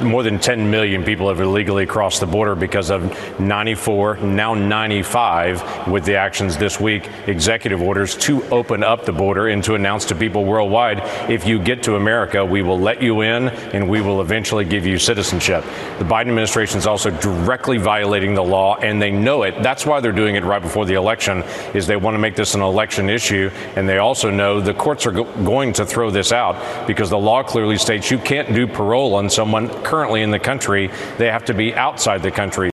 more than 10 million people have illegally crossed the border because of 94, now 95, with the actions this week, executive orders to open up the border and to announce to people worldwide, if you get to America, we will let you in and we will eventually give you citizenship. The Biden administration is also directly violating the law, and they know it. That's why they're doing it right before the election, is they want to make this an election issue, and they also know the courts are going to throw this out because the law clearly states you can't do parole on someone currently in the country. They have to be outside the country.